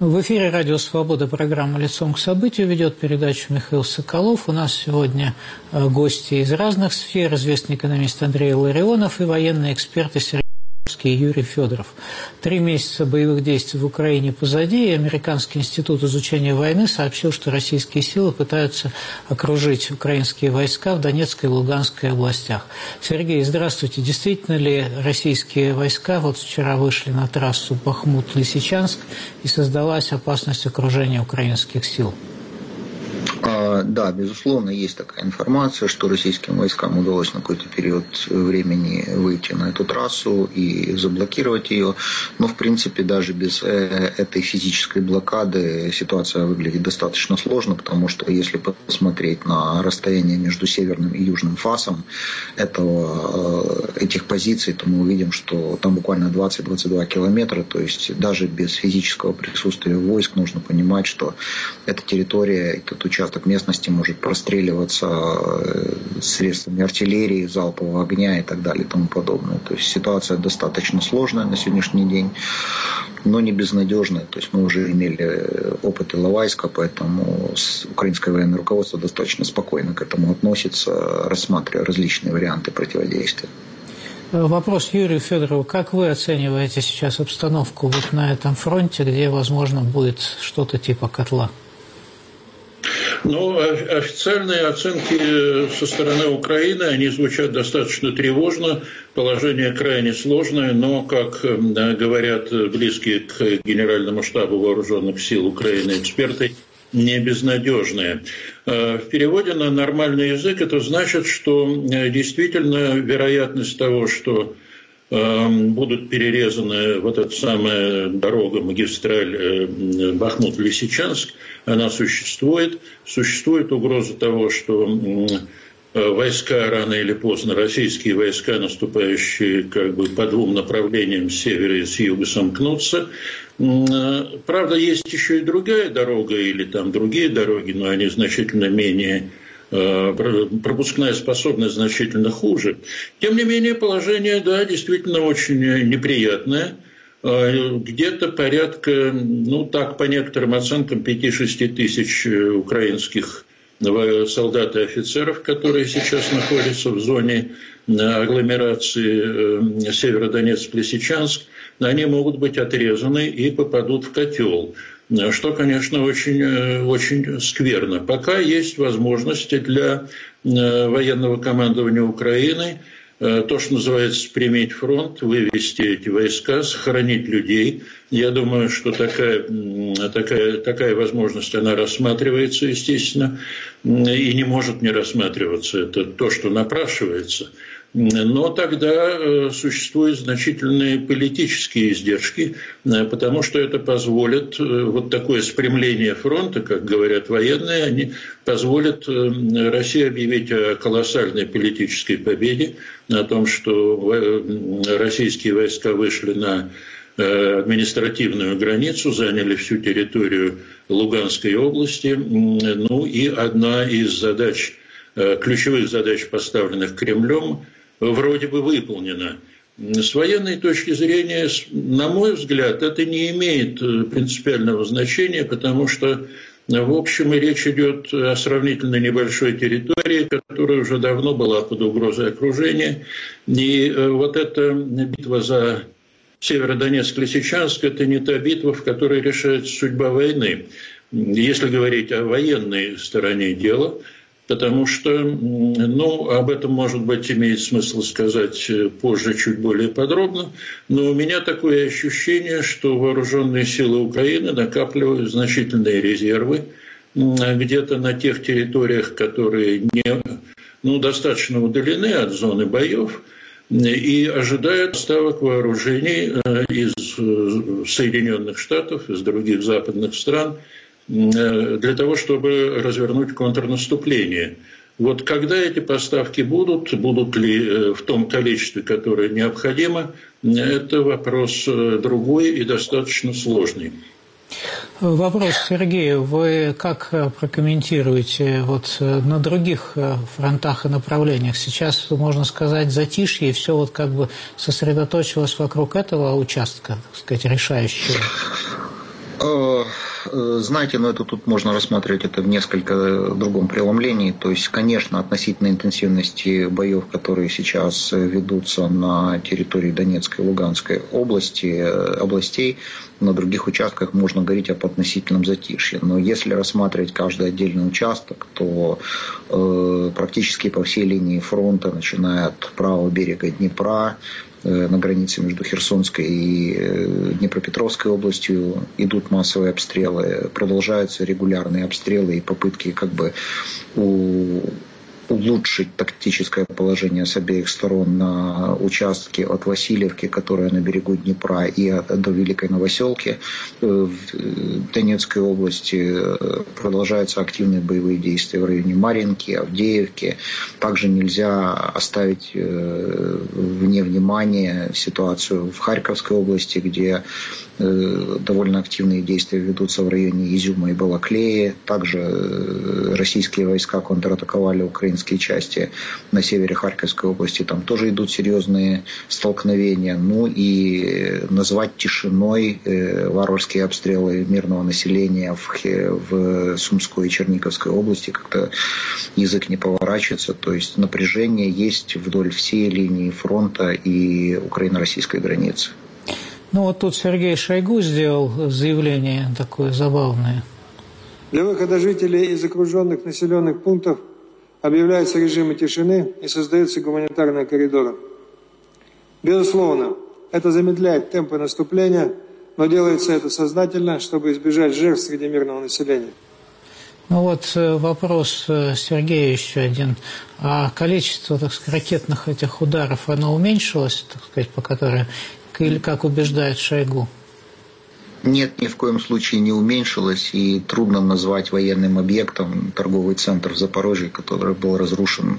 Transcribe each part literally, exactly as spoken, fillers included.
В эфире «Радио Свобода», программа «Лицом к событию», ведет передачу Михаил Соколов. У нас сегодня гости из разных сфер: известный экономист Андрей Ларионов и военный эксперт Сергей и Юрий Федоров. Три месяца боевых действий в Украине позади, и Американский институт изучения войны сообщил, что российские силы пытаются окружить украинские войска в Донецкой и Луганской областях. Сергей, здравствуйте. Действительно ли российские войска вот вчера вышли на трассу Бахмут-Лисичанск и создалась опасность окружения украинских сил? Да, безусловно, есть такая информация, что российским войскам удалось на какой-то период времени выйти на эту трассу и заблокировать ее. Но, в принципе, даже без этой физической блокады ситуация выглядит достаточно сложно, потому что если посмотреть на расстояние между северным и южным фасом этого, этих позиций, то мы увидим, что там буквально двадцать-двадцать два километра. То есть даже без физического присутствия войск нужно понимать, что эта территория, этот участок местности может простреливаться средствами артиллерии, залпового огня и так далее и тому подобное. То есть ситуация достаточно сложная на сегодняшний день, но не безнадежная. То есть мы уже имели опыт Иловайска, поэтому украинское военное руководство достаточно спокойно к этому относится, рассматривая различные варианты противодействия. Вопрос Юрию Федорову. Как вы оцениваете сейчас обстановку вот на этом фронте, где, возможно, будет что-то типа котла? Ну, официальные оценки со стороны Украины, они звучат достаточно тревожно, положение крайне сложное, но, как говорят близкие к Генеральному штабу Вооруженных сил Украины эксперты, не безнадежное. В переводе на нормальный язык это значит, что действительно вероятность того, что будут перерезаны вот эта самая дорога, магистраль Бахмут-Лисичанск, она существует. Существует угроза того, что войска рано или поздно, российские войска, наступающие как бы по двум направлениям, с севера и с юга, сомкнутся. Правда, есть еще и другая дорога или там другие дороги, но они значительно менее... пропускная способность значительно хуже. Тем не менее, положение, да, действительно очень неприятное. Где-то порядка, ну так, по некоторым оценкам, пяти-шести тысяч украинских солдат и офицеров, которые сейчас находятся в зоне агломерации Северодонецк-Лисичанск, они могут быть отрезаны и попадут в котел. Что, конечно, очень, очень скверно. Пока есть возможности для военного командования Украины, то, что называется, спрямить фронт, вывести эти войска, сохранить людей. Я думаю, что такая, такая, такая возможность, она рассматривается, естественно, и не может не рассматриваться. Это то, что напрашивается. Но тогда существуют значительные политические издержки, потому что это позволит, вот такое спрямление фронта, как говорят военные, они позволят России объявить о колоссальной политической победе, о том, что российские войска вышли на административную границу, заняли всю территорию Луганской области. Ну и одна из задач, ключевых задач, поставленных Кремлем, вроде бы выполнена. С военной точки зрения, на мой взгляд, это не имеет принципиального значения, потому что, в общем, и речь идет о сравнительно небольшой территории, которая уже давно была под угрозой окружения. И вот эта битва за Северодонецк-Лисичанск – это не та битва, в которой решается судьба войны. Если говорить о военной стороне дела, потому что, ну, об этом, может быть, имеет смысл сказать позже чуть более подробно, но у меня такое ощущение, что вооруженные силы Украины накапливают значительные резервы где-то на тех территориях, которые не, ну, достаточно удалены от зоны боев, и ожидают поставок вооружений из Соединенных Штатов, из других западных стран, для того, чтобы развернуть контрнаступление. Вот когда эти поставки будут, будут ли в том количестве, которое необходимо, это вопрос другой и достаточно сложный. Вопрос Сергею. Вы как прокомментируете вот на других фронтах и направлениях? Сейчас, можно сказать, затишье, и все вот как бы сосредоточилось вокруг этого участка, так сказать, решающего. Знаете, но это тут можно рассматривать это в несколько другом преломлении. То есть, конечно, относительно интенсивности боев, которые сейчас ведутся на территории Донецкой и Луганской области, областей, на других участках можно говорить об относительном затишье. Но если рассматривать каждый отдельный участок, то э, практически по всей линии фронта, начиная от правого берега Днепра, на границе между Херсонской и Днепропетровской областью идут массовые обстрелы, продолжаются регулярные обстрелы и попытки как бы у... улучшить тактическое положение с обеих сторон на участке от Васильевки, которая на берегу Днепра, и до Великой Новоселки в Донецкой области. Продолжаются активные боевые действия в районе Марьинки, Авдеевки. Также нельзя оставить вне внимания ситуацию в Харьковской области, где довольно активные действия ведутся в районе Изюма и Балаклеи. Также российские войска контратаковали украинские части на севере Харьковской области. Там тоже идут серьезные столкновения. Ну и назвать тишиной варварские обстрелы мирного населения в, в Сумской и Черниговской области как-то язык не поворачивается. То есть напряжение есть вдоль всей линии фронта и украино-российской границы. Ну вот тут Сергей Шойгу сделал заявление такое забавное. Для выхода жителей из окруженных населенных пунктов объявляются режимы тишины и создаются гуманитарные коридоры. Безусловно, это замедляет темпы наступления, но делается это сознательно, чтобы избежать жертв среди мирного населения. Ну вот вопрос Сергея еще один. А количество, так сказать, ракетных этих ударов, оно уменьшилось, так сказать, по которой... Или как убеждает Шойгу? Нет, ни в коем случае не уменьшилось, и трудно назвать военным объектом торговый центр в Запорожье, который был разрушен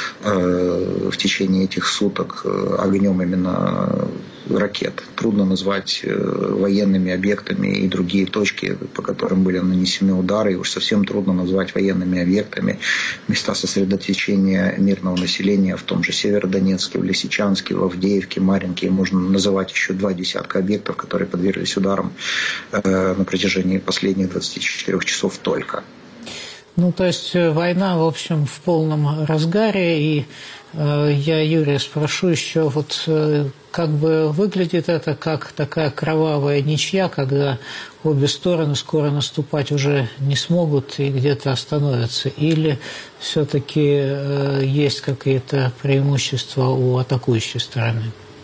э, в течение этих суток э, огнем именно ракет. Трудно назвать э, военными объектами и другие точки, по которым были нанесены удары, и уж совсем трудно назвать военными объектами места сосредоточения мирного населения в том же Северодонецке, в Лисичанске, в Авдеевке, Марьинке. Можно называть еще два десятка объектов, которые подверглись ударам на протяжении последних двадцати четырёх часов только. Ну, то есть война, в общем, в полном разгаре, и э, я Юрия спрошу еще, вот э, как бы выглядит это как такая кровавая ничья, когда обе стороны скоро наступать уже не смогут и где-то остановятся, или все-таки э, есть какие-то преимущества у атакующей стороны?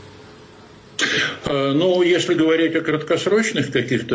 Ну, если говорить о краткосрочных каких-то,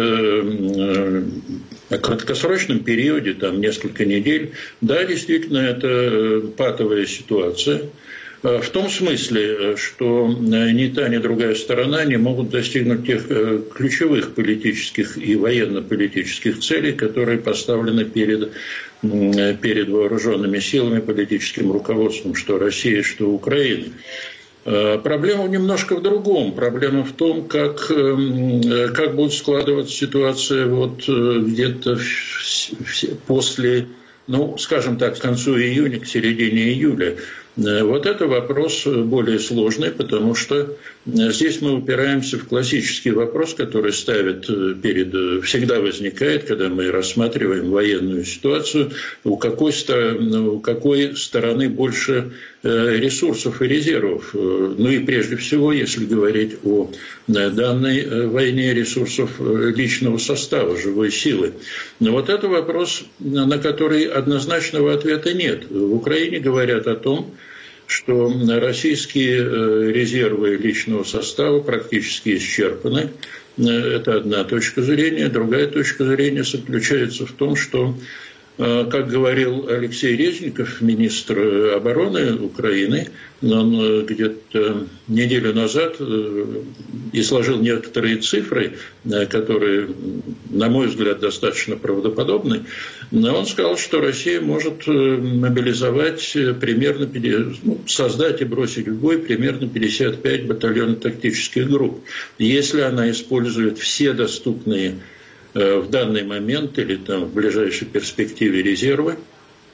о краткосрочном периоде, там несколько недель, да, действительно, это патовая ситуация. В том смысле, что ни та, ни другая сторона не могут достигнуть тех ключевых политических и военно-политических целей, которые поставлены перед, перед вооруженными силами, политическим руководством, что России, что Украины. Проблема немножко в другом. Проблема в том, как, как будет складываться ситуация вот где-то после, ну, скажем так, к концу июня, к середине июля. Вот это вопрос более сложный, потому что здесь мы упираемся в классический вопрос, который ставит перед, всегда возникает, когда мы рассматриваем военную ситуацию, у какой, у какой стороны больше ресурсов и резервов. Ну и прежде всего, если говорить о данной войне, ресурсов личного состава, живой силы. Но вот это вопрос, на который однозначного ответа нет. В Украине говорят о том, что российские резервы личного состава практически исчерпаны. Это одна точка зрения. Другая точка зрения заключается в том, что, как говорил Алексей Резников, министр обороны Украины, он где-то неделю назад изложил некоторые цифры, которые, на мой взгляд, достаточно правдоподобны. Но он сказал, что Россия может мобилизовать примерно, ну, создать и бросить в бой примерно пятьдесят пять батальонов тактических групп. Если она использует все доступные в данный момент или там в ближайшей перспективе резервы,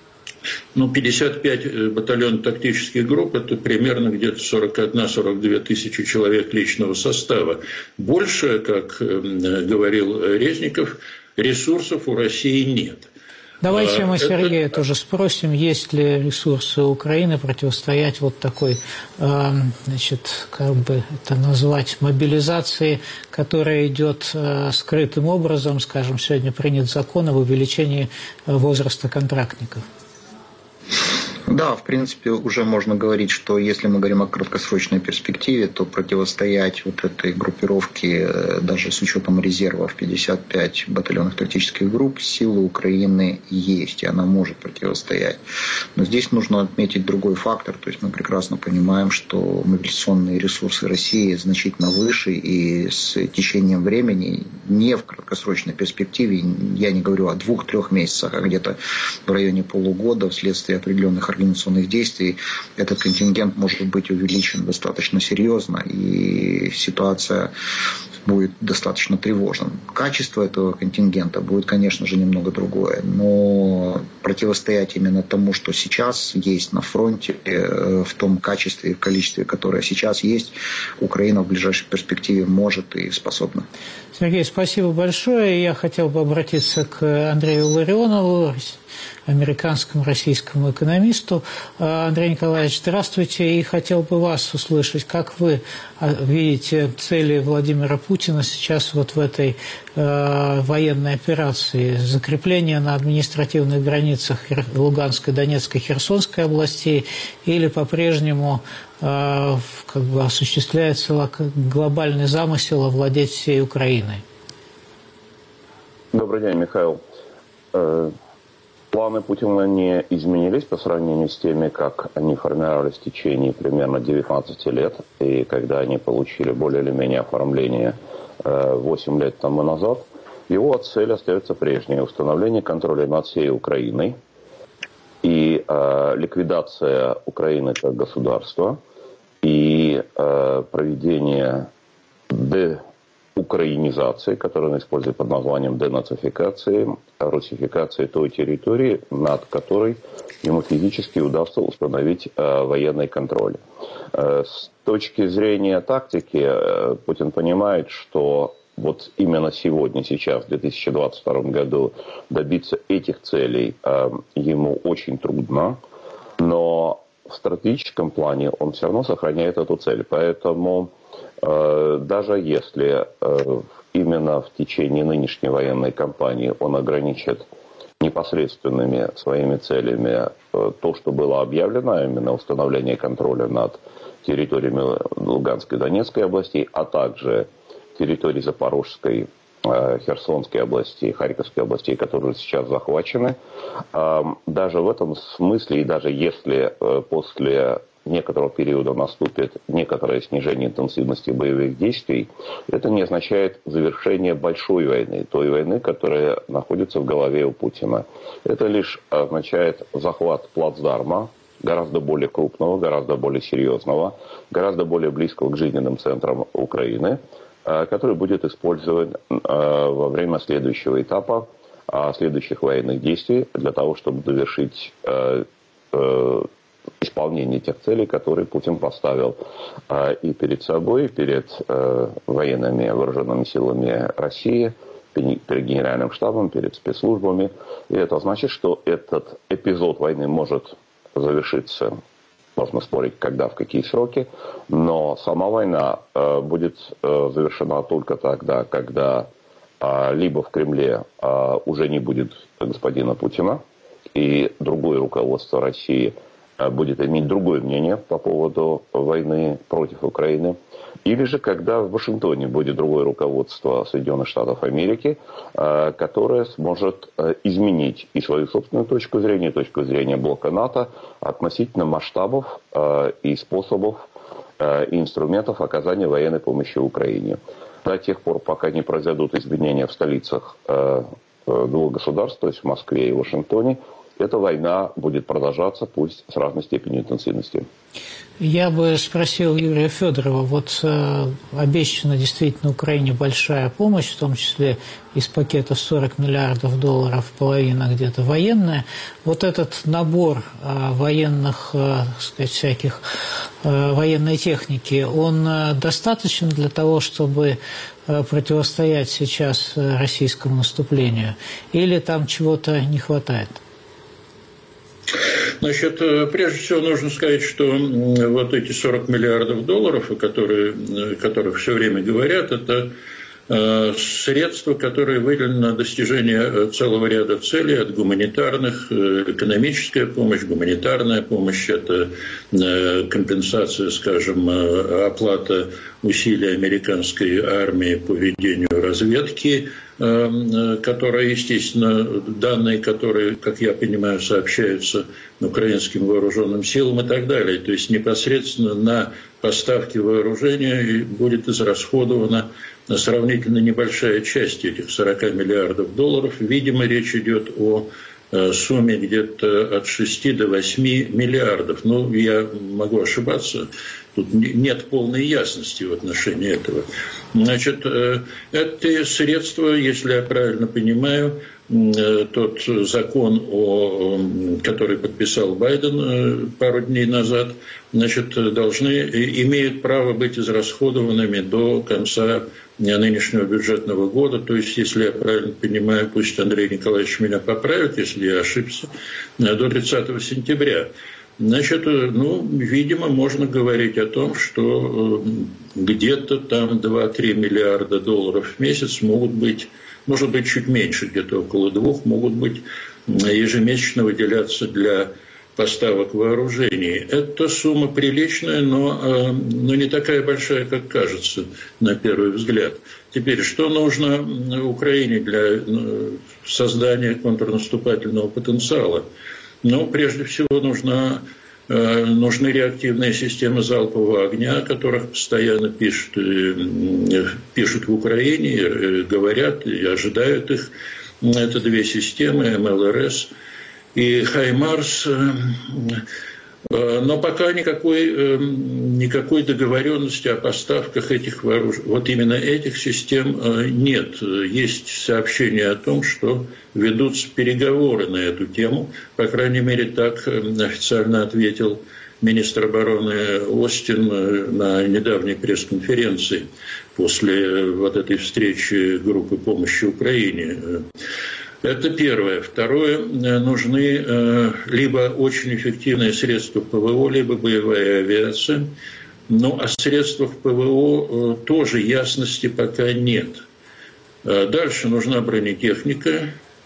Ну, пятьдесят пять батальонов тактических групп – это примерно где-то сорок одна — сорок две тысячи человек личного состава. Больше, как говорил Резников, ресурсов у России нет. Давайте мы это... Сергея тоже спросим, есть ли ресурсы Украины противостоять вот такой, значит, как бы это назвать, мобилизации, которая идет скрытым образом, скажем, сегодня принят закон об увеличении возраста контрактников. Да, в принципе, уже можно говорить, что если мы говорим о краткосрочной перспективе, то противостоять вот этой группировке, даже с учетом резервов пятьдесят пять батальонных тактических групп, силы Украины есть, и она может противостоять. Но здесь нужно отметить другой фактор, то есть мы прекрасно понимаем, что мобилизационные ресурсы России значительно выше, и с течением времени, не в краткосрочной перспективе, я не говорю о двух-трех месяцах, а где-то в районе полугода вследствие определенных организационных действий, этот контингент может быть увеличен достаточно серьезно, и ситуация будет достаточно тревожным. Качество этого контингента будет, конечно же, немного другое, но противостоять именно тому, что сейчас есть на фронте, в том качестве и количестве, которое сейчас есть, Украина в ближайшей перспективе может и способна. Сергей, спасибо большое. Я хотел бы обратиться к Андрею Ларионову, американскому российскому экономисту. Андрей Николаевич, здравствуйте, и хотел бы вас услышать, как вы видите цели Владимира Путина сейчас вот в этой э, военной операции, закрепление на административных границах Луганской, Донецкой, Херсонской областей, или по-прежнему э, как бы осуществляется глобальный замысел овладеть всей Украиной? Добрый день, Михаил. Планы Путина не изменились по сравнению с теми, как они формировались в течение примерно девятнадцати лет, и когда они получили более или менее оформление восемь лет тому назад. Его цель остается прежней – установление контроля над всей Украиной и э, ликвидация Украины как государства и э, проведение деукраинизации, которую он использует под названием денацификации, русификации той территории, над которой ему физически удастся установить э, военный контроль. Э, с точки зрения тактики, э, Путин понимает, что вот именно сегодня, сейчас, в две тысячи двадцать втором году, добиться этих целей э, ему очень трудно, но в стратегическом плане он все равно сохраняет эту цель. Поэтому э, даже если э, именно в течение нынешней военной кампании он ограничит непосредственными своими целями э, то, что было объявлено, а именно установление контроля над территориями Луганской и Донецкой областей, а также территории Запорожской, Херсонской области, Харьковской областей, которые сейчас захвачены. Даже в этом смысле, и даже если после некоторого периода наступит некоторое снижение интенсивности боевых действий, это не означает завершение большой войны, той войны, которая находится в голове у Путина. Это лишь означает захват плацдарма, гораздо более крупного, гораздо более серьезного, гораздо более близкого к жизненным центрам Украины, который будет использован во время следующего этапа, следующих военных действий, для того, чтобы довершить исполнение тех целей, которые Путин поставил и перед собой, и перед военными вооруженными силами России, перед Генеральным штабом, перед спецслужбами. И это значит, что этот эпизод войны может завершиться, можно спорить, когда, в какие сроки, но сама война э, будет э, завершена только тогда, когда э, либо в Кремле э, уже не будет господина Путина, и другое руководство России э, будет иметь другое мнение по поводу войны против Украины, или же когда в Вашингтоне будет другое руководство Соединенных Штатов Америки, э, которое сможет э, изменить и свою собственную точку зрения, и точку зрения блока НАТО относительно масштабов э, и способов э, и инструментов оказания военной помощи Украине. До тех пор, пока не произойдут изменения в столицах э, двух государств, то есть в Москве и Вашингтоне, эта война будет продолжаться, пусть с разной степенью интенсивности. Я бы спросил Юрия Федорова, вот э, обещана действительно Украине большая помощь, в том числе из пакета сорок миллиардов долларов, половина где-то военная. Вот этот набор э, военных, э, так сказать, всяких э, военной техники, он э, достаточен для того, чтобы э, противостоять сейчас российскому наступлению? Или там чего-то не хватает? Значит, прежде всего нужно сказать, что вот эти сорок миллиардов долларов, о которых, о которых все время говорят, это средства, которые выделены на достижение целого ряда целей, от гуманитарных, экономическая помощь, гуманитарная помощь, это компенсация, скажем, оплата усилий американской армии по ведению разведки, которая, естественно, данные, которые, как я понимаю, сообщаются украинским вооруженным силам и так далее. То есть непосредственно на поставки вооружения будет израсходована сравнительно небольшая часть этих сорока миллиардов долларов. Видимо, речь идет о сумме где-то от шести до восьми миллиардов. Ну, я могу ошибаться. Тут нет полной ясности в отношении этого. Значит, это средства, если я правильно понимаю, тот закон, о, который подписал Байден пару дней назад, значит, должны, имеют право быть израсходованными до конца нынешнего бюджетного года. То есть, если я правильно понимаю, пусть Андрей Николаевич меня поправит, если я ошибся, до тридцатого сентября. Значит, ну, видимо, можно говорить о том, что где-то там два-три миллиарда долларов в месяц могут быть, может быть, чуть меньше, где-то около двух, могут быть ежемесячно выделяться для поставок вооружений. Это сумма приличная, но, но не такая большая, как кажется на первый взгляд. Теперь, что нужно Украине для создания контрнаступательного потенциала? Ну, прежде всего, нужна, э, нужны реактивные системы залпового огня, о которых постоянно пишут, э, пишут в Украине, э, говорят и ожидают их. Это две системы, эм эл эр эс и «Хаймарс». Но пока никакой, никакой договоренности о поставках этих вооружений, вот именно этих систем нет. Есть сообщение о том, что ведутся переговоры на эту тему. По крайней мере, так официально ответил министр обороны Остин на недавней пресс-конференции после вот этой встречи группы помощи Украине. Это первое. Второе, нужны либо очень эффективные средства ПВО, либо боевая авиация. Ну, о средствах ПВО тоже ясности пока нет. Дальше нужна бронетехника.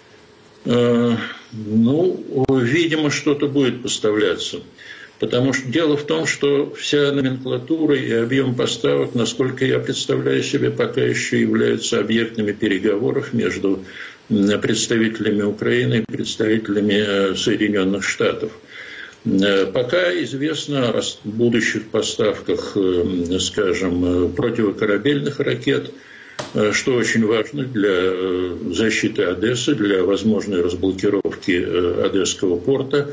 Ну, видимо, что-то будет поставляться. Потому что дело в том, что вся номенклатура и объем поставок, насколько я представляю себе, пока еще являются объектами переговоров между представителями Украины и представителями Соединенных Штатов. Пока известно о будущих поставках, скажем, противокорабельных ракет, что очень важно для защиты Одессы, для возможной разблокировки Одесского порта.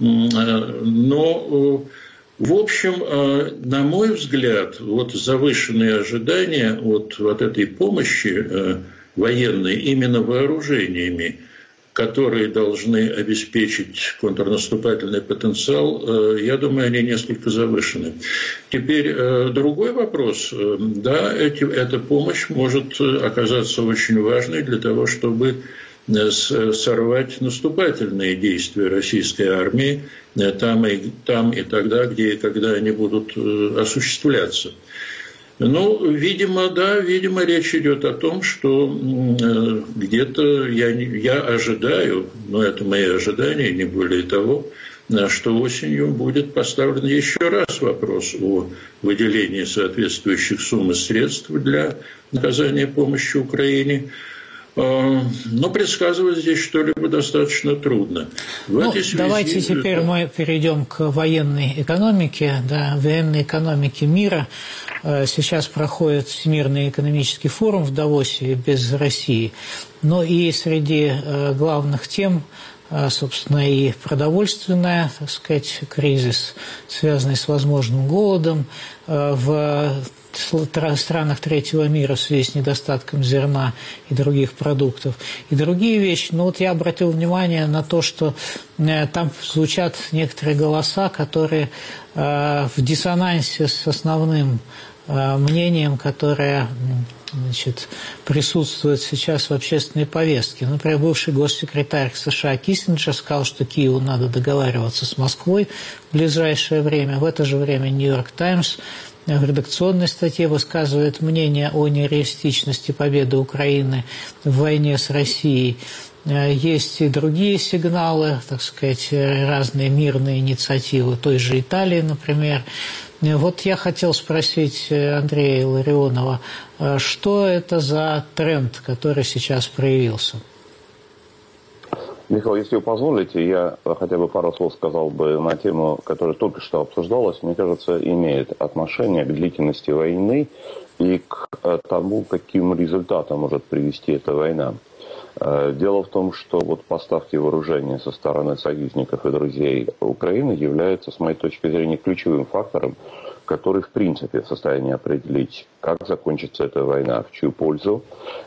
Но, в общем, на мой взгляд, вот завышенные ожидания от вот этой помощи военной именно вооружениями, которые должны обеспечить контрнаступательный потенциал, я думаю, они несколько завышены. Теперь другой вопрос. Да, эти, эта помощь может оказаться очень важной для того, чтобы сорвать наступательные действия российской армии там и, там и тогда, где и когда они будут осуществляться. Ну, видимо, да, видимо, речь идет о том, что где-то я, я ожидаю, но это мои ожидания, не более того, что осенью будет поставлен еще раз вопрос о выделении соответствующих сумм и средств для оказания помощи Украине. Но предсказывать здесь что-либо достаточно трудно. В ну, этой связи... Давайте теперь мы перейдем к военной экономике, да, военной экономике мира. Сейчас проходит Всемирный экономический форум в Давосе без России. Но и среди главных тем собственно, и продовольственная, так сказать, кризис, связанный с возможным голодом в странах третьего мира в связи с недостатком зерна и других продуктов, и другие вещи. Но вот я обратил внимание на то, что там звучат некоторые голоса, которые в диссонансе с основным мнением, которое, значит, присутствует сейчас в общественной повестке. Например, бывший госсекретарь США Киссинджер сказал, что Киеву надо договариваться с Москвой в ближайшее время. В это же время «Нью-Йорк Таймс» в редакционной статье высказывает мнение о нереалистичности победы Украины в войне с Россией. Есть и другие сигналы, так сказать, разные мирные инициативы той же Италии, например. Вот я хотел спросить Андрея Илларионова, что это за тренд, который сейчас проявился? Михаил, если вы позволите, я хотя бы пару слов сказал бы на тему, которая только что обсуждалась, мне кажется, имеет отношение к длительности войны и к тому, каким результатом может привести эта война. Дело в том, что вот поставки вооружения со стороны союзников и друзей Украины являются, с моей точки зрения, ключевым фактором, который, в принципе, в состоянии определить, как закончится эта война, в чью пользу,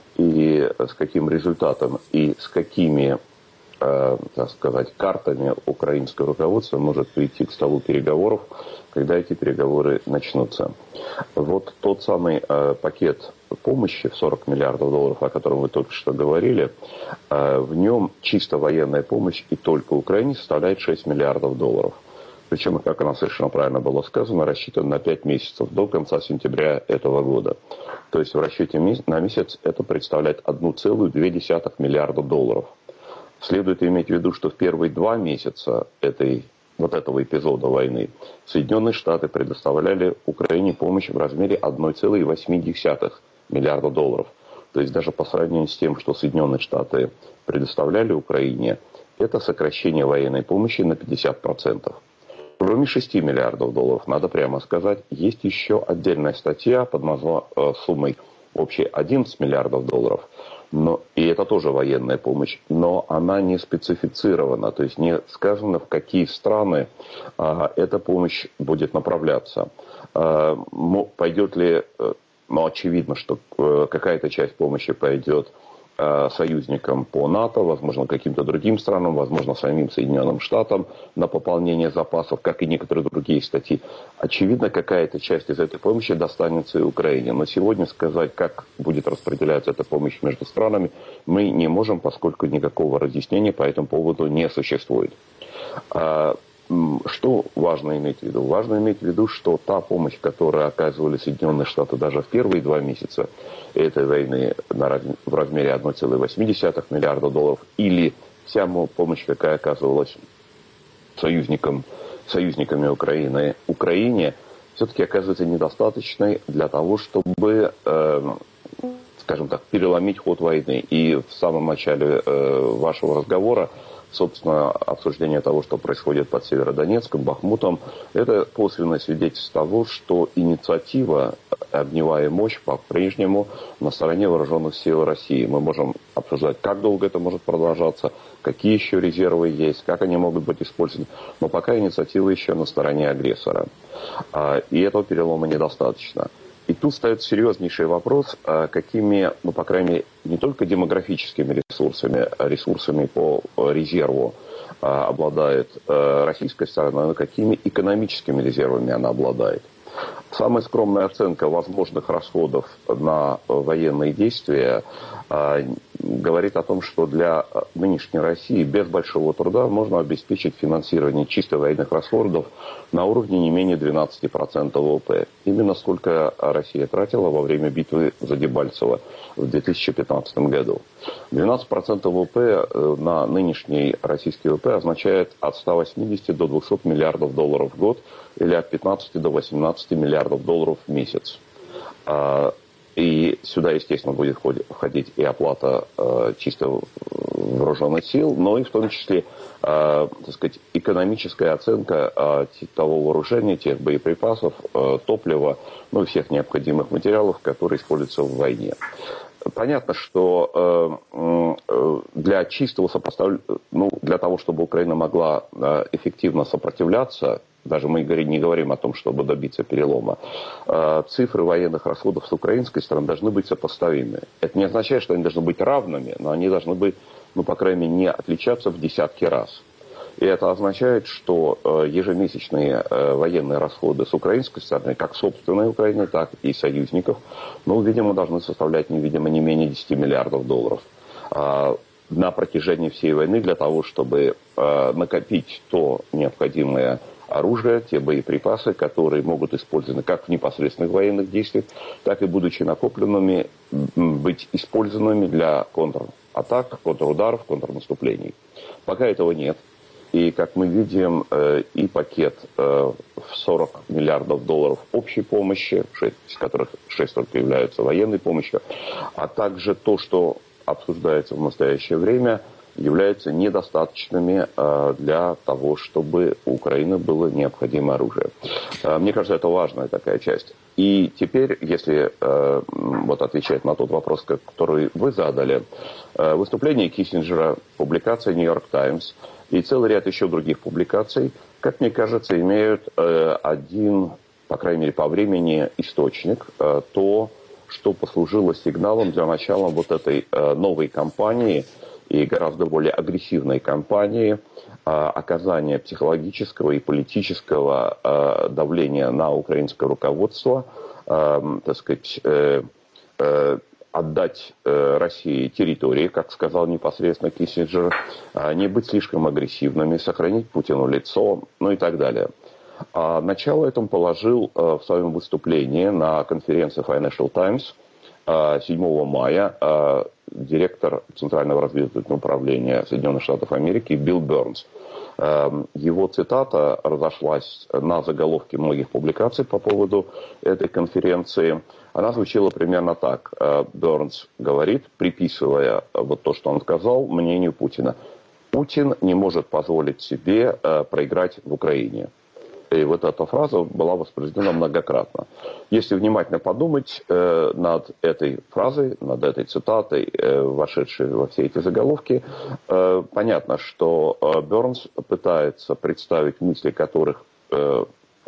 и с каким результатом, и с какими, э, так сказать, картами украинское руководство может прийти к столу переговоров, когда эти переговоры начнутся. Вот тот самый э, пакет помощи в сорок миллиардов долларов, о котором вы только что говорили, э, в нем чисто военная помощь и только Украине составляет шесть миллиардов долларов. Причем, как она совершенно правильно было сказано, рассчитан на пять месяцев, до конца сентября этого года. То есть в расчете на месяц это представляет один целых две десятых миллиарда долларов. Следует иметь в виду, что в первые два месяца этой, вот этого эпизода войны Соединенные Штаты предоставляли Украине помощь в размере один целых восемь десятых миллиарда долларов. То есть даже по сравнению с тем, что Соединенные Штаты предоставляли Украине, это сокращение военной помощи на пятьдесят процентов. Кроме шести миллиардов долларов, надо прямо сказать, есть еще отдельная статья под названием суммой общей одиннадцать миллиардов долларов. Но, и это тоже военная помощь, но она не специфицирована, то есть не сказано, в какие страны а, эта помощь будет направляться. А, пойдет ли, ну очевидно, что какая-то часть помощи пойдет союзникам по НАТО, возможно, каким-то другим странам, возможно, самим Соединенным Штатам на пополнение запасов, как и некоторые другие статьи. Очевидно, какая-то часть из этой помощи достанется и Украине. Но сегодня сказать, как будет распределяться эта помощь между странами, мы не можем, поскольку никакого разъяснения по этому поводу не существует. Что важно иметь в виду? Важно иметь в виду, что та помощь, которую оказывали Соединенные Штаты даже в первые два месяца этой войны в размере один целых восемь десятых миллиарда долларов, или вся помощь, какая оказывалась союзникам, союзниками Украины, Украине, все-таки оказывается недостаточной для того, чтобы, э, скажем так, переломить ход войны. И в самом начале э, вашего разговора, собственно, обсуждение того, что происходит под Северодонецком, Бахмутом, это косвенное свидетельство того, что инициатива, огневая мощь по-прежнему на стороне вооруженных сил России. Мы можем обсуждать, как долго это может продолжаться, какие еще резервы есть, как они могут быть использованы, но пока инициатива еще на стороне агрессора. И этого перелома недостаточно. И тут встает серьезнейший вопрос, какими, ну, по крайней мере, не только демографическими ресурсами, а ресурсами по резерву обладает российская сторона, но какими экономическими резервами она обладает. Самая скромная оценка возможных расходов на военные действия э, говорит о том, что для нынешней России без большого труда можно обеспечить финансирование чисто военных расходов на уровне не менее двенадцати процентов ВВП. Именно сколько Россия тратила во время битвы за Дебальцево в две тысячи пятнадцатом году. двенадцать процентов ВВП на нынешний российский ВВП означает от ста восьмидесяти до двухсот миллиардов долларов в год или от пятнадцати до восемнадцати миллиардов долларов в месяц. И сюда, естественно, будет входить и оплата чисто вооруженных сил, но и в том числе, так сказать, экономическая оценка того вооружения, тех боеприпасов, топлива, ну и всех необходимых материалов, которые используются в войне. понятно, что э, для чистого сопоставления, ну, для того, чтобы Украина могла э, эффективно сопротивляться, даже мы не говорим о том, чтобы добиться перелома, э, цифры военных расходов с украинской стороны должны быть сопоставимы. Это не означает, что они должны быть равными, но они должны быть, ну, по крайней мере, не отличаться в десятки раз. И это означает, что э, ежемесячные э, военные расходы с украинской стороны, как собственной Украины, так и союзников, ну, видимо, должны составлять, невидимо, не менее десяти миллиардов долларов э, на протяжении всей войны для того, чтобы э, накопить то необходимое оружие, те боеприпасы, которые могут использованы как в непосредственных военных действиях, так и, будучи накопленными, быть использованными для контратак, контрударов, контрнаступлений. Пока этого нет. И, как мы видим, и пакет в сорок миллиардов долларов общей помощи, шесть из которых шесть только являются военной помощью, а также то, что обсуждается в настоящее время, являются недостаточными для того, чтобы у Украины было необходимое оружие. Мне кажется, это важная такая часть. И теперь, если вот отвечать на тот вопрос, который вы задали, выступление Киссинджера, публикация «Нью-Йорк Таймс» и целый ряд еще других публикаций, как мне кажется, имеют один, по крайней мере, по времени источник, то, что послужило сигналом для начала вот этой новой кампании и гораздо более агрессивной кампании оказания психологического и политического давления на украинское руководство, так сказать, отдать России территории, как сказал непосредственно Киссинджер, не быть слишком агрессивными, сохранить Путину лицо, ну и так далее. А начало этому положил в своем выступлении на конференции Financial Times седьмого мая директор Центрального разведывательного управления Соединенных Штатов Америки Билл Бернс. Его цитата разошлась на заголовке многих публикаций по поводу этой конференции. Она звучала примерно так. Бернс говорит, приписывая вот то, что он сказал, мнению Путина. Путин не может позволить себе проиграть в Украине. И вот эта фраза была воспроизведена многократно. Если внимательно подумать э, над этой фразой, над этой цитатой, э, вошедшей во все эти заголовки, э, понятно, что э, Бернс пытается представить мысли, которых э,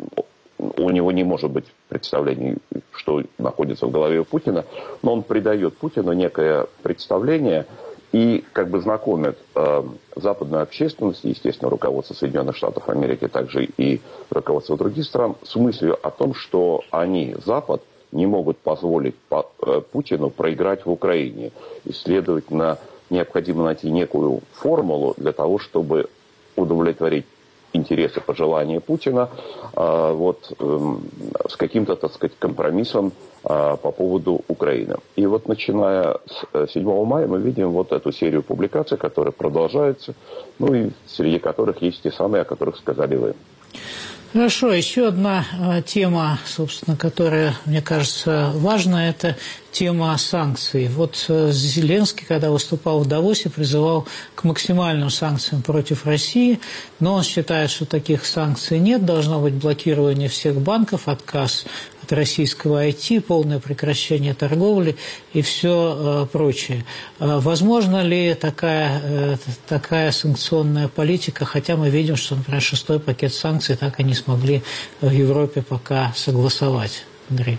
у него не может быть представлений, что находится в голове у Путина, но он придает Путину некое представление и как бы знакомит э, западную общественность, естественно, руководство Соединенных Штатов Америки, также и руководство других стран, с мыслью о том, что они, Запад, не могут позволить по, э, Путину проиграть в Украине. И, следовательно, необходимо найти некую формулу для того, чтобы удовлетворить интересы, пожелания Путина э, вот, э, с каким-то, так сказать, компромиссом э, по поводу Украины. И вот начиная с седьмого мая мы видим вот эту серию публикаций, которая продолжается, ну и среди которых есть те самые, о которых сказали вы. Хорошо, еще одна э, тема, собственно, которая, мне кажется, важна, это тема санкций. Вот э, Зеленский, когда выступал в Давосе, призывал к максимальным санкциям против России, но он считает, что таких санкций нет, должно быть блокирование всех банков, отказ от российского ай ти, полное прекращение торговли и все э, прочее. Э, возможно ли такая, э, такая санкционная политика, хотя мы видим, что, например, шестой пакет санкций так и не смогли в Европе пока согласовать, Андрей?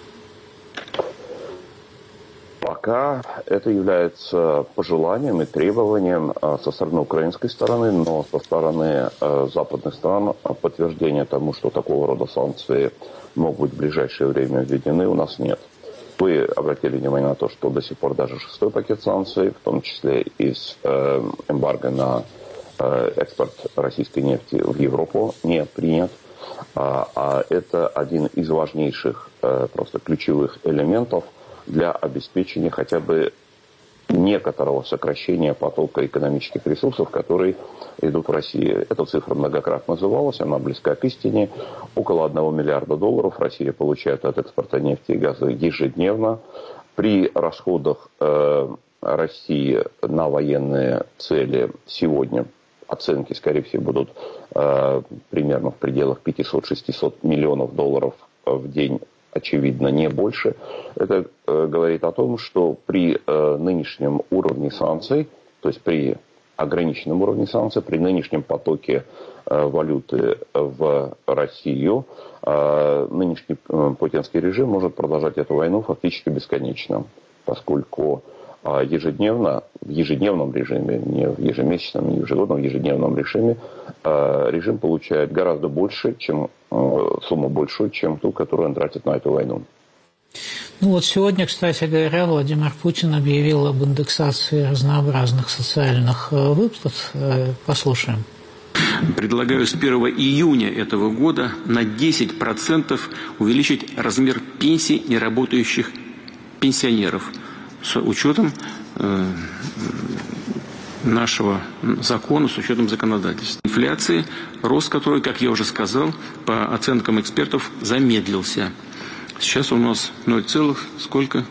Пока это является пожеланием и требованием со стороны украинской стороны, но со стороны западных стран подтверждения тому, что такого рода санкции могут быть в ближайшее время введены, у нас нет. Вы обратили внимание на то, что до сих пор даже шестой пакет санкций, в том числе из э, эмбарго на э, экспорт российской нефти в Европу, не принят. А, а это один из важнейших, э, просто ключевых элементов для обеспечения хотя бы некоторого сокращения потока экономических ресурсов, которые идут в Россию. Эта цифра многократно называлась, она близка к истине. Около одного миллиарда долларов Россия получает от экспорта нефти и газа ежедневно. При расходах э, России на военные цели сегодня оценки, скорее всего, будут э, примерно в пределах пятьсот-шестьсот миллионов долларов в день очевидно, не больше. Это э, говорит о том, что при э, нынешнем уровне санкций, то есть при ограниченном уровне санкций, при нынешнем потоке э, валюты в Россию, э, нынешний э, путинский режим может продолжать эту войну фактически бесконечно, поскольку э, ежедневно, в ежедневном режиме, не в ежемесячном, не в ежегодном, в ежедневном режиме, э, режим получает гораздо больше, чем э, сумму большую, чем ту, которую он тратит на эту войну. Ну вот сегодня, кстати говоря, Владимир Путин объявил об индексации разнообразных социальных выплат. Послушаем. Предлагаю с первого июня этого года на десять процентов увеличить размер пенсий неработающих пенсионеров с учетом э, нашего закона, с учетом законодательства. Инфляции, рост которой, как я уже сказал, по оценкам экспертов, замедлился. Сейчас у нас ноль целых сколько?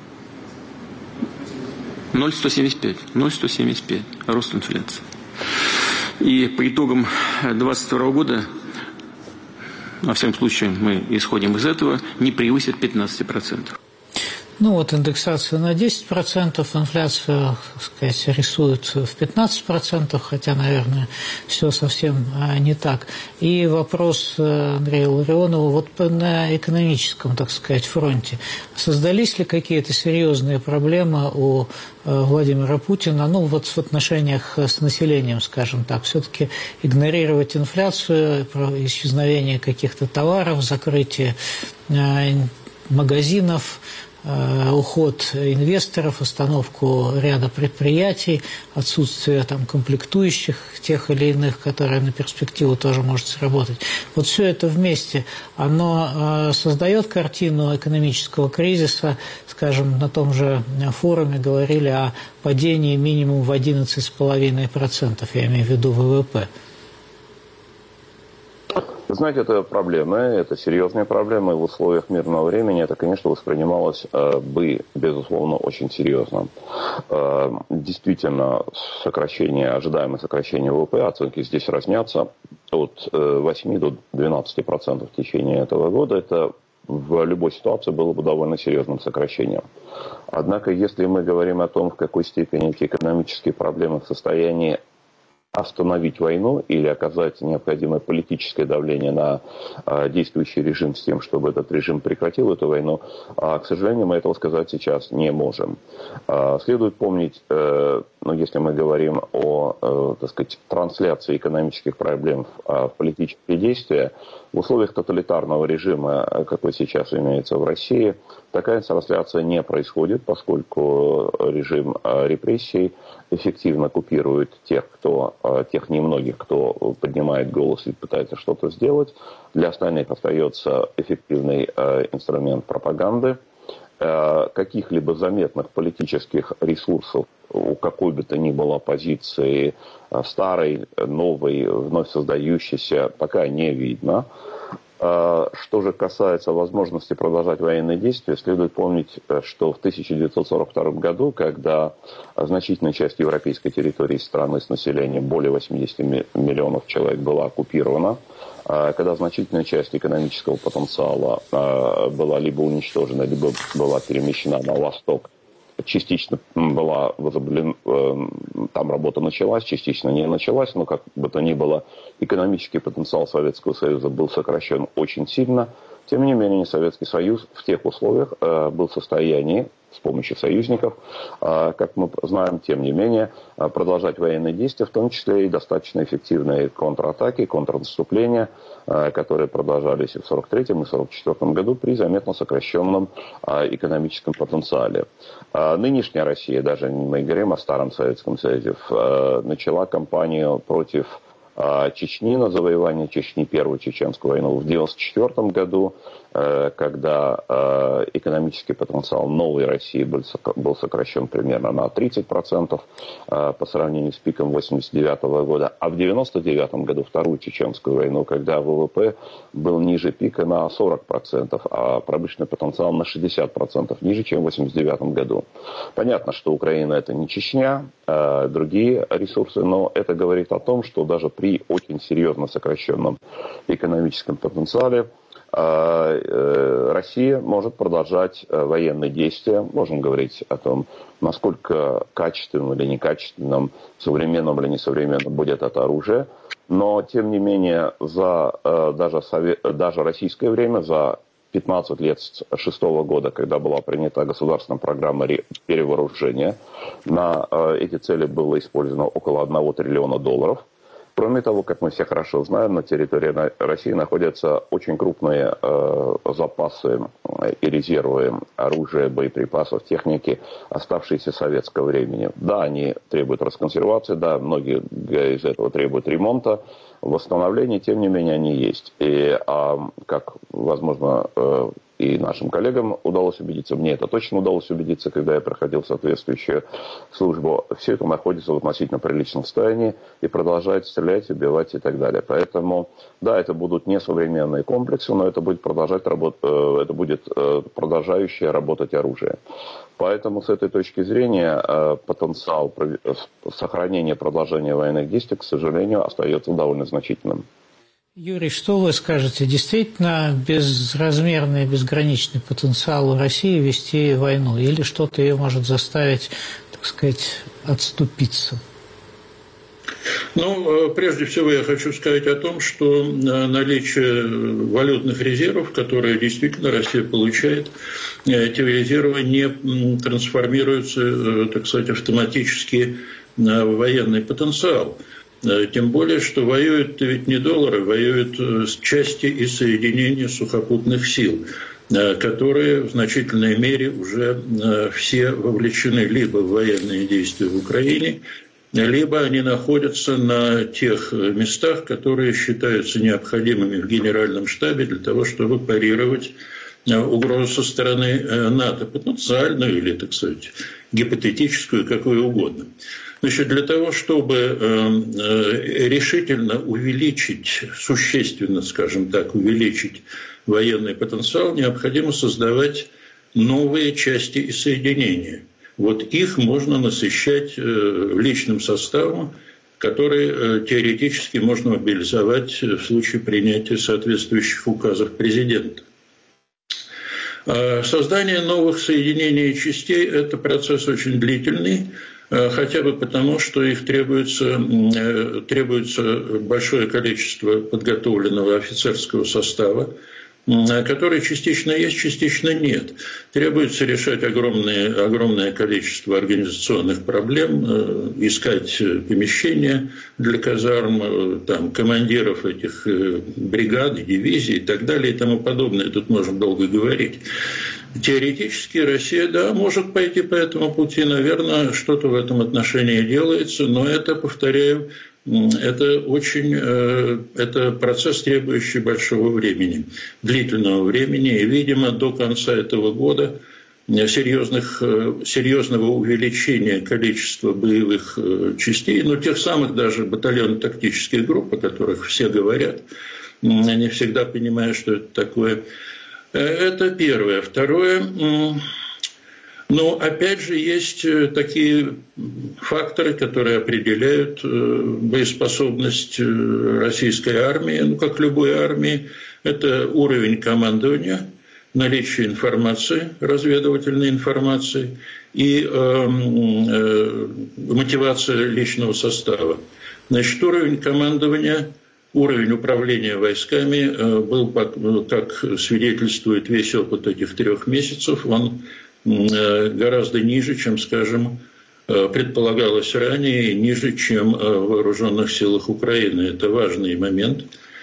ноль целых сто семьдесят пять. ноль целых сто семьдесят пять. Рост инфляции. И по итогам две тысячи двадцать второго года, во всяком случае, мы исходим из этого, не превысит пятнадцать процентов. Ну вот индексация на десять процентов, инфляцию, так сказать, рисуют в пятнадцать процентов, хотя, наверное, все совсем не так. И вопрос Андрею Ларионову вот на экономическом, так сказать, фронте. Создались ли какие-то серьезные проблемы у Владимира Путина, ну вот в отношениях с населением, скажем так, все-таки игнорировать инфляцию, исчезновение каких-то товаров, закрытие магазинов, уход инвесторов, остановку ряда предприятий, отсутствие там комплектующих тех или иных, которые на перспективу тоже может сработать. Вот все это вместе, оно создает картину экономического кризиса. Скажем, на том же форуме говорили о падении минимум в одиннадцать целых пять десятых процента, я имею в виду ВВП. Знаете, это проблема, это серьезная проблема, и в условиях мирного времени это, конечно, воспринималось э, бы, безусловно, очень серьезно. Э, действительно, сокращение, ожидаемое сокращение ВВП, оценки здесь разнятся от э, восьми до двенадцати процентов в течение этого года. Это в любой ситуации было бы довольно серьезным сокращением. Однако, если мы говорим о том, в какой степени эти экономические проблемы в состоянии остановить войну или оказать необходимое политическое давление на э, действующий режим с тем, чтобы этот режим прекратил эту войну, а, к сожалению, мы этого сказать сейчас не можем. А, следует помнить, э, ну, если мы говорим о, э, так сказать, трансляции экономических проблем в, в политические действия, в условиях тоталитарного режима, какой сейчас имеется в России, такая трансляция не происходит, поскольку режим репрессий эффективно купирует тех, кто, тех немногих, кто поднимает голос и пытается что-то сделать. Для остальных остается эффективный инструмент пропаганды. Каких-либо заметных политических ресурсов у какой бы то ни было позиции, старой, новой, вновь создающейся, пока не видно. Что же касается возможности продолжать военные действия, следует помнить, что в тысяча девятьсот сорок втором году, когда значительная часть европейской территории страны с населением более восьмидесяти миллионов человек была оккупирована, когда значительная часть экономического потенциала была либо уничтожена, либо была перемещена на восток, частично была возобновлена, там работа началась, частично не началась, но как бы то ни было, экономический потенциал Советского Союза был сокращен очень сильно. Тем не менее, Советский Союз в тех условиях был в состоянии с помощью союзников, как мы знаем, тем не менее, продолжать военные действия, в том числе и достаточно эффективные контратаки, контрнаступления, которые продолжались и в сорок третьем, и в сорок четвёртом году при заметно сокращенном экономическом потенциале. Нынешняя Россия, даже мы говорим о старом Советском Союзе, начала кампанию против Чечни, на завоевание Чечни, первую чеченскую войну в девяносто четвёртом году, когда экономический потенциал новой России был сокращен примерно на тридцать процентов по сравнению с пиком восемьдесят девятого года, а в девяносто девятом году вторую чеченскую войну, когда ВВП был ниже пика на сорок процентов, а промышленный потенциал на шестьдесят процентов ниже, чем в восемьдесят девятом году. Понятно, что Украина это не Чечня, другие ресурсы, но это говорит о том, что даже при очень серьезно сокращенном экономическом потенциале Россия может продолжать военные действия. Можем говорить о том, насколько качественным или некачественным, современным или несовременным будет это оружие. Но, тем не менее, за даже, даже российское время, за пятнадцать лет с шестого года, когда была принята государственная программа перевооружения, на эти цели было использовано около одного триллиона долларов. Кроме того, как мы все хорошо знаем, на территории России находятся очень крупные э, запасы и резервы оружия, боеприпасов, техники, оставшиеся советского времени. Да, они требуют расконсервации, да, многие из этого требуют ремонта, восстановления, тем не менее, они есть. И, а, как, возможно, э, и нашим коллегам удалось убедиться, мне это точно удалось убедиться, когда я проходил соответствующую службу, все это находится в относительно приличном состоянии и продолжает стрелять, убивать и так далее. Поэтому, да, это будут не современные комплексы, но это будет продолжать работать, это будет продолжающее работать оружие. Поэтому с этой точки зрения потенциал сохранения, продолжения военных действий, к сожалению, остается довольно значительным. Юрий, что вы скажете? Действительно безразмерный, безграничный потенциал у России вести войну? Или что-то ее может заставить, так сказать, отступиться? Ну, прежде всего я хочу сказать о том, что наличие валютных резервов, которые действительно Россия получает, эти резервы не трансформируются, так сказать, автоматически в военный потенциал. Тем более, что воюют ведь не доллары, воюют части и соединения сухопутных сил, которые в значительной мере уже все вовлечены либо в военные действия в Украине, либо они находятся на тех местах, которые считаются необходимыми в Генеральном штабе для того, чтобы парировать угрозу со стороны НАТО, потенциальную или, так сказать, гипотетическую, какую угодно. Значит, для того, чтобы решительно увеличить, существенно, скажем так, увеличить военный потенциал, необходимо создавать новые части и соединения. Вот их можно насыщать личным составом, который теоретически можно мобилизовать в случае принятия соответствующих указов президента. Создание новых соединений и частей – это процесс очень длительный, хотя бы потому, что их требуется, требуется большое количество подготовленного офицерского состава, который частично есть, частично нет. Требуется решать огромное, огромное количество организационных проблем, искать помещения для казарм, там, командиров этих бригад, дивизий и так далее и тому подобное. Тут можно долго говорить. Теоретически Россия, да, может пойти по этому пути, наверное, что-то в этом отношении делается, но это, повторяю, это очень, это процесс, требующий большого времени, длительного времени, и, видимо, до конца этого года серьезных, серьезного увеличения количества боевых частей, ну, тех самых даже батальонно-тактических групп, о которых все говорят, не всегда понимая, что это такое. Это первое. Второе, но опять же есть такие факторы, которые определяют боеспособность российской армии, ну как любой армии, это уровень командования, наличие информации, разведывательной информации и э, э, мотивация личного состава. Значит, уровень командования, уровень управления войсками был, как свидетельствует весь опыт этих трех месяцев, он гораздо ниже, чем, скажем, предполагалось ранее, и ниже, чем в вооруженных силах Украины. Это важный момент.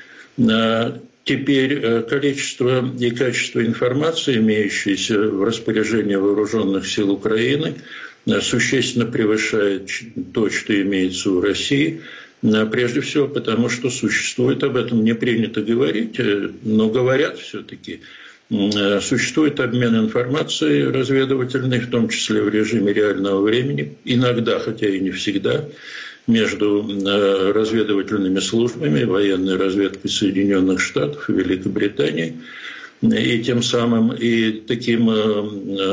Теперь количество и качество информации, имеющейся в распоряжении вооруженных сил Украины, существенно превышает то, что имеется у России. Прежде всего потому, что существует, об этом не принято говорить, но говорят все-таки, существует обмен информацией разведывательной, в том числе в режиме реального времени, иногда, хотя и не всегда, между разведывательными службами, военной разведкой Соединенных Штатов и Великобритании, и тем самым и таким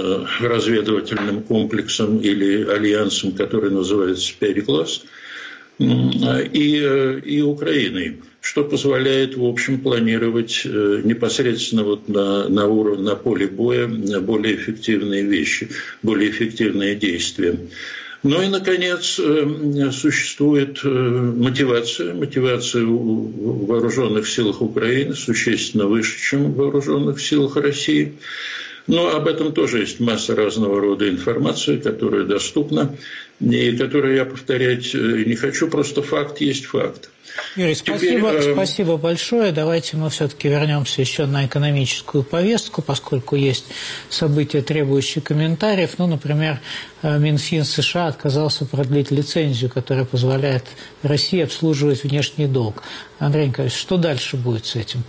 разведывательным комплексом или альянсом, который называется «Пять глаз», и, и Украиной, что позволяет, в общем, планировать непосредственно вот на, на, уровне, на поле боя более эффективные вещи, более эффективные действия. Ну и, наконец, существует мотивация. Мотивация в вооруженных силах Украины существенно выше, чем в вооруженных силах России. Но об этом тоже есть масса разного рода информации, которая доступна, и которую я повторять не хочу, просто факт есть факт. Юрий, спасибо, Теперь, э... спасибо большое. Давайте мы все-таки вернемся еще на экономическую повестку, поскольку есть события, требующие комментариев. Ну, например, Минфин США отказался продлить лицензию, которая позволяет России обслуживать внешний долг. Андрей Николаевич, что дальше будет с этим?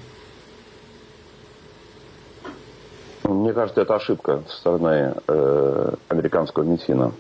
Мне кажется, это ошибка со стороны э, американского Минфина.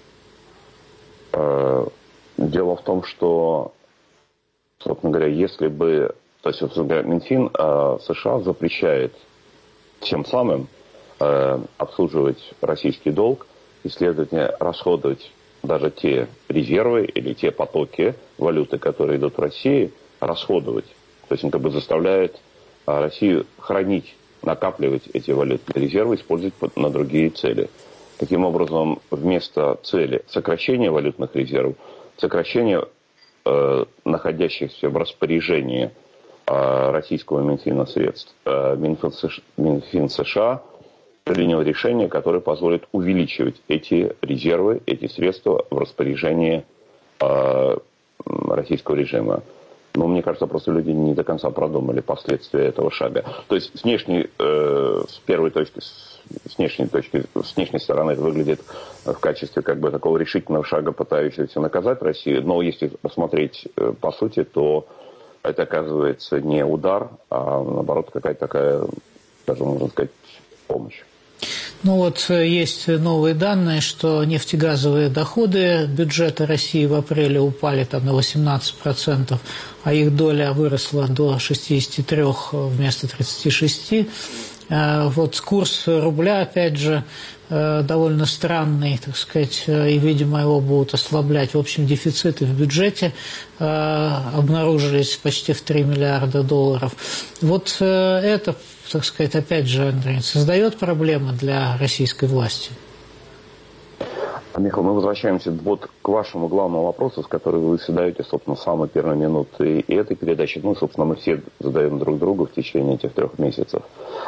Э, дело в том, что, собственно говоря, если бы, то есть, собственно говоря, Минфин э, США запрещает тем самым э, обслуживать российский долг и, следовательно, расходовать даже те резервы или те потоки валюты, которые идут в Россию, расходовать. То есть он как бы заставляет э, Россию хранить, накапливать эти валютные резервы, использовать на другие цели. Таким образом, вместо цели сокращения валютных резервов, сокращения э, находящихся в распоряжении э, российского Минфина средств, э, Минфин, США, Минфин США принял решение, которое позволит увеличивать эти резервы, эти средства в распоряжении э, российского режима. Но мне кажется, просто люди не до конца продумали последствия этого шага. То есть с внешней, э, с первой точки, с внешней точки, с внешней стороны это выглядит в качестве как бы такого решительного шага, пытающегося наказать Россию. Но если посмотреть э, по сути, то это оказывается не удар, а наоборот какая-то такая, даже можно сказать, помощь. Ну вот есть новые данные, что нефтегазовые доходы бюджета России в апреле упали там на восемнадцать процентов, а их доля выросла до шестьдесят три вместо тридцати шести. Вот курс рубля, опять же, довольно странный, так сказать, и, видимо, его будут ослаблять. В общем, дефициты в бюджете обнаружились почти в три миллиарда долларов. Вот это, так сказать, опять же, Андрей, создает проблемы для российской власти? Михаил, мы возвращаемся вот к вашему главному вопросу, с которым вы задаете, собственно, с самой первой минуты и этой передачи. Ну, собственно, мы все задаем друг другу в течение этих трех месяцев.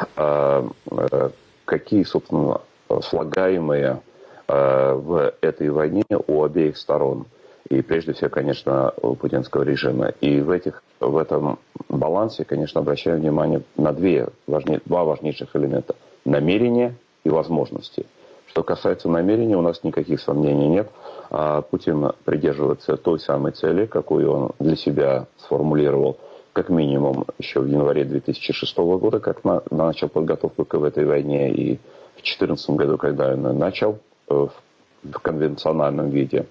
Какие, собственно, слагаемые в этой войне у обеих сторон? И прежде всего, конечно, у путинского режима. И в, этих, в этом балансе, конечно, обращаю внимание на две, важнее, два важнейших элемента. Намерения и возможности. Что касается намерений, у нас никаких сомнений нет. Путин придерживается той самой цели, какую он для себя сформулировал, как минимум еще в январе две тысячи шестого года, как на, начал подготовку к этой войне, и в две тысячи четырнадцатом году, когда он начал в, в конвенциональном виде.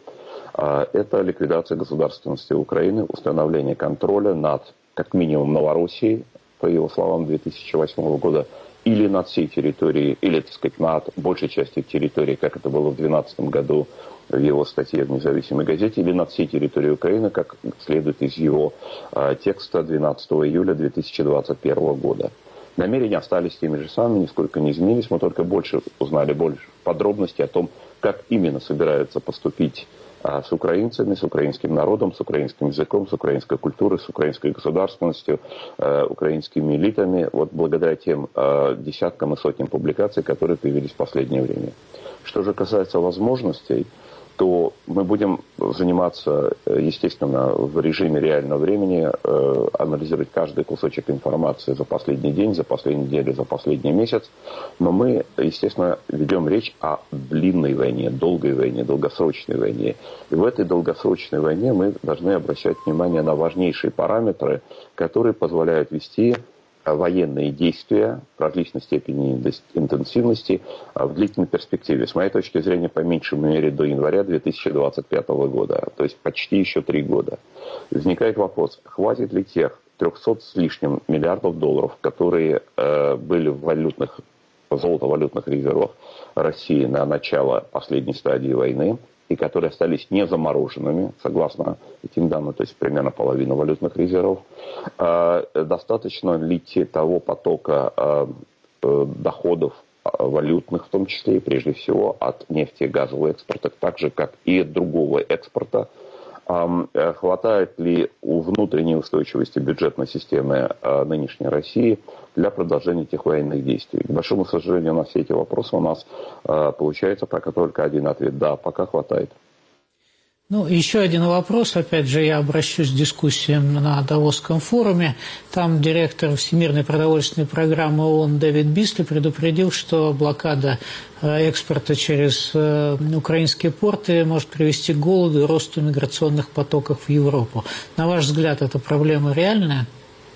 Это ликвидация государственности Украины, установление контроля над, как минимум, Новороссией, по его словам, две тысячи восьмого года, или над всей территорией, или, так сказать, над большей частью территории, как это было в две тысячи двенадцатом году в его статье в «Независимой газете», или над всей территорией Украины, как следует из его э, текста двенадцатого июля две тысячи двадцать первого года. Намерения остались теми же самыми, нисколько не изменились, мы только больше узнали больше подробностей о том, как именно собираются поступить э, с украинцами, с украинским народом, с украинским языком, с украинской культурой, с украинской государственностью, э, украинскими элитами, вот благодаря тем э, десяткам и сотням публикаций, которые появились в последнее время. Что же касается возможностей, то мы будем заниматься, естественно, в режиме реального времени, э, анализировать каждый кусочек информации за последний день, за последнюю неделю, за последний месяц. Но мы, естественно, ведем речь о длинной войне, долгой войне, долгосрочной войне. И в этой долгосрочной войне мы должны обращать внимание на важнейшие параметры, которые позволяют вести военные действия различной степени интенсивности в длительной перспективе. С моей точки зрения, по меньшей мере до января две тысячи двадцать пятого года, то есть почти еще три года. Возникает вопрос, хватит ли тех трехсот с лишним миллиардов долларов, которые э, были в валютных, золотовалютных резервах России на начало последней стадии войны, и которые остались не замороженными, согласно этим данным, то есть примерно половина валютных резервов, достаточно ли того потока доходов валютных, в том числе и прежде всего от нефти и газового экспорта, так же как и от другого экспорта, хватает ли у внутренней устойчивости бюджетной системы нынешней России для продолжения этих военных действий. К большому сожалению, на все эти вопросы у нас получается пока только один ответ. Да, пока хватает. Ну, еще один вопрос. Опять же, я обращусь к дискуссиям на Давосском форуме. Там директор Всемирной продовольственной программы ООН Дэвид Бисли предупредил, что блокада экспорта через украинские порты может привести к голоду и росту миграционных потоков в Европу. На ваш взгляд, эта проблема реальная?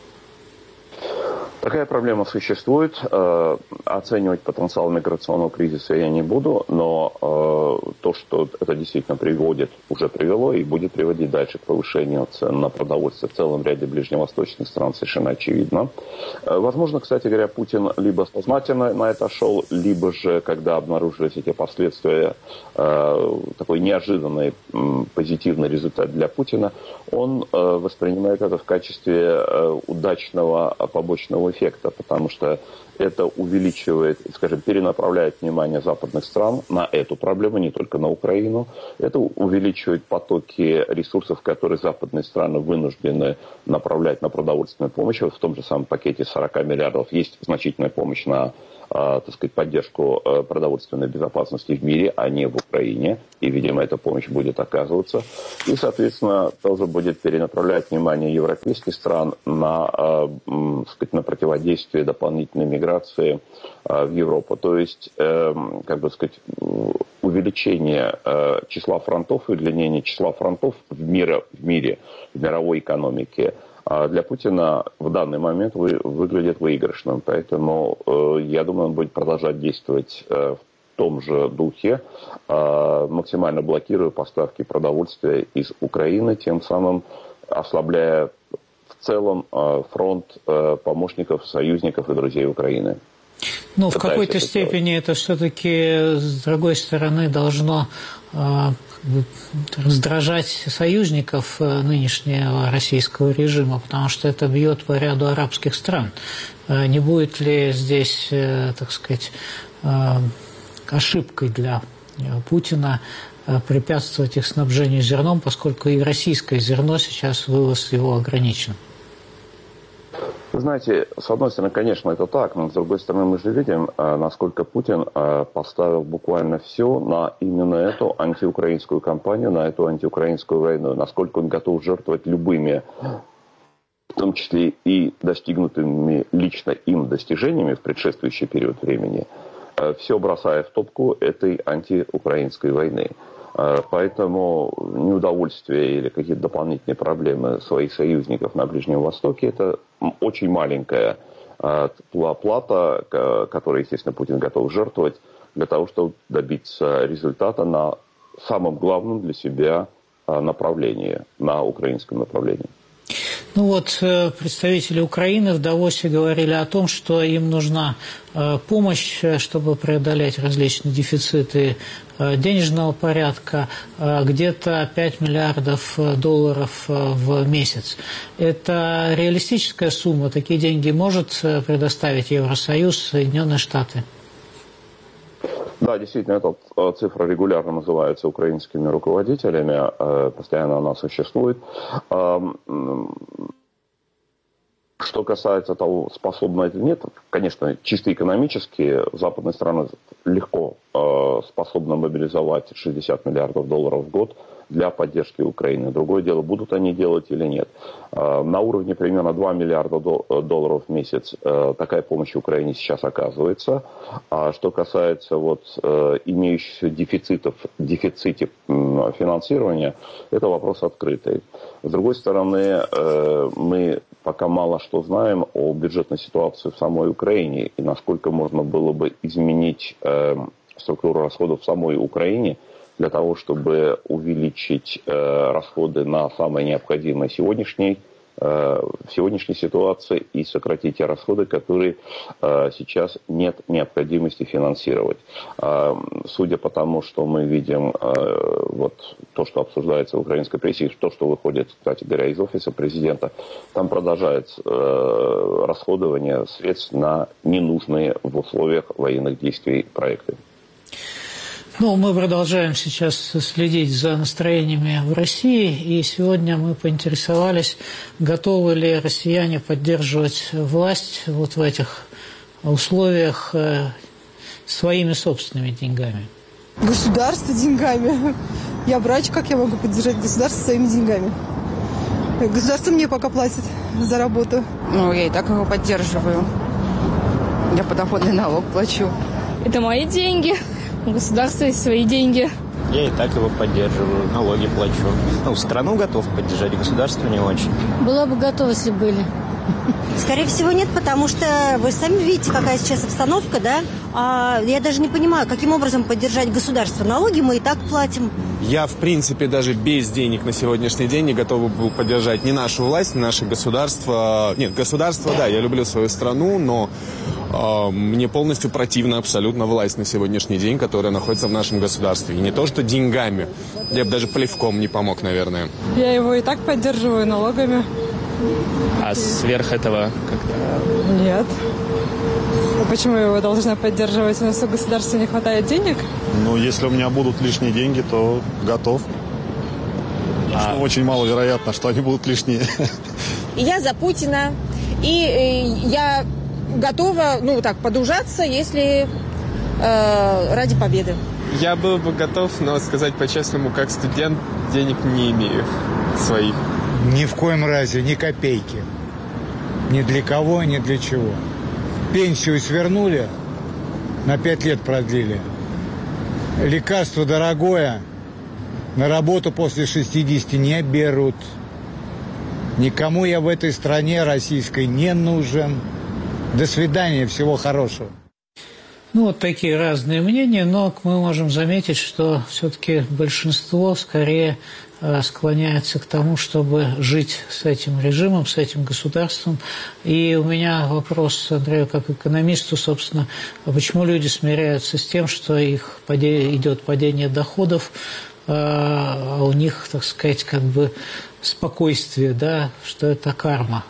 Такая проблема существует. Оценивать потенциал миграционного кризиса я не буду, но то, что это действительно приводит, уже привело и будет приводить дальше к повышению цен на продовольствие в целом ряде ближневосточных стран, совершенно очевидно. Возможно, кстати говоря, Путин либо сознательно на это шел, либо же, когда обнаружились эти последствия, такой неожиданный позитивный результат для Путина, он воспринимает это в качестве удачного побочного эффекта, потому что это увеличивает, скажем, перенаправляет внимание западных стран на эту проблему, не только на Украину. Это увеличивает потоки ресурсов, которые западные страны вынуждены направлять на продовольственную помощь. Вот в том же самом пакете сорок миллиардов есть значительная помощь на, так сказать, поддержку продовольственной безопасности в мире, а не в Украине. И, видимо, эта помощь будет оказываться. И, соответственно, тоже будет перенаправлять внимание европейских стран на, так сказать, на противодействие дополнительной миграции в Европу. То есть, как бы сказать, увеличение числа фронтов и удлинение числа фронтов в мире, в мире, в мировой экономике для Путина в данный момент выглядит выигрышным. Поэтому, я думаю, он будет продолжать действовать в том же духе, максимально блокируя поставки продовольствия из Украины, тем самым ослабляя в целом фронт помощников, союзников и друзей Украины. Ну, в какой-то степени это все-таки, с другой стороны, должно раздражать союзников нынешнего российского режима, потому что это бьет по ряду арабских стран. Не будет ли здесь, так сказать, ошибкой для Путина препятствовать их снабжению зерном, поскольку и российское зерно сейчас вывоз его ограничен? Вы знаете, с одной стороны, конечно, это так, но с другой стороны, мы же видим, насколько Путин поставил буквально все на именно эту антиукраинскую кампанию, на эту антиукраинскую войну, насколько он готов жертвовать любыми, в том числе и достигнутыми лично им достижениями в предшествующий период времени, все бросая в топку этой антиукраинской войны. Поэтому неудовольствие или какие-то дополнительные проблемы своих союзников на Ближнем Востоке – это очень маленькая плата, которую, естественно, Путин готов жертвовать для того, чтобы добиться результата на самом главном для себя направлении, на украинском направлении. Ну вот, представители Украины в Давосе говорили о том, что им нужна помощь, чтобы преодолеть различные дефициты денежного порядка, где-то пять миллиардов долларов в месяц. Это реалистическая сумма? Такие деньги может предоставить Евросоюз, Соединенные Штаты? Да, действительно, эта цифра регулярно называется украинскими руководителями, постоянно она существует. Что касается того, способна это или нет, конечно, чисто экономически западные страны легко способны мобилизовать шестьдесят миллиардов долларов в год для поддержки Украины. Другое дело, будут они делать или нет. На уровне примерно два миллиарда долларов в месяц такая помощь Украине сейчас оказывается. А что касается вот имеющихся дефицитов, дефиците финансирования, это вопрос открытый. С другой стороны, мы пока мало что знаем о бюджетной ситуации в самой Украине и насколько можно было бы изменить структуру расходов в самой Украине для того, чтобы увеличить э, расходы на самое необходимое сегодняшней в сегодняшней ситуации и сократить те расходы, которые сейчас нет необходимости финансировать. Судя по тому, что мы видим, вот то, что обсуждается в украинской прессе, и то, что выходит, кстати говоря, из офиса президента, там продолжается расходование средств на ненужные в условиях военных действий проекты. Ну, мы продолжаем сейчас следить за настроениями в России, и сегодня мы поинтересовались, готовы ли россияне поддерживать власть вот в этих условиях своими собственными деньгами. Государство деньгами. Я врач, как я могу поддержать государство своими деньгами? Государство мне пока платит за работу. Ну, я и так его поддерживаю. Я подоходный налог плачу. Это мои деньги. У государства есть свои деньги. Я и так его поддерживаю, налоги плачу. Ну, страну готов поддержать, государство не очень. Была бы готова, если были. Скорее всего, нет, потому что вы сами видите, какая сейчас обстановка, да? А я даже не понимаю, каким образом поддержать государство. Налоги мы и так платим. Я, в принципе, даже без денег на сегодняшний день не готов был поддержать ни нашу власть, ни наше государство. Нет, государство, да, я люблю свою страну, но э, мне полностью противна абсолютно власть на сегодняшний день, которая находится в нашем государстве. И не то, что деньгами. Я бы даже плевком не помог, наверное. Я его и так поддерживаю налогами. А сверх этого как-то... Нет. А почему я его должна поддерживать? У нас у государства не хватает денег? Ну, если у меня будут лишние деньги, то готов. А... Что очень маловероятно, что они будут лишние. Я за Путина. И я готова, ну, так, подружаться, если э, ради победы. Я был бы готов, но сказать по-честному, как студент, денег не имею своих. Ни в коем разе, ни копейки. Ни для кого, ни для чего. Пенсию свернули, на пять лет продлили. Лекарство дорогое, на работу после шестидесяти не берут. Никому я в этой стране российской не нужен. До свидания, всего хорошего. Ну, вот такие разные мнения, но мы можем заметить, что все-таки большинство скорее склоняется к тому, чтобы жить с этим режимом, с этим государством. И у меня вопрос, Андрею, как экономисту, собственно, почему люди смиряются с тем, что их паде... идет падение доходов, а у них, так сказать, как бы спокойствие, да, что это карма?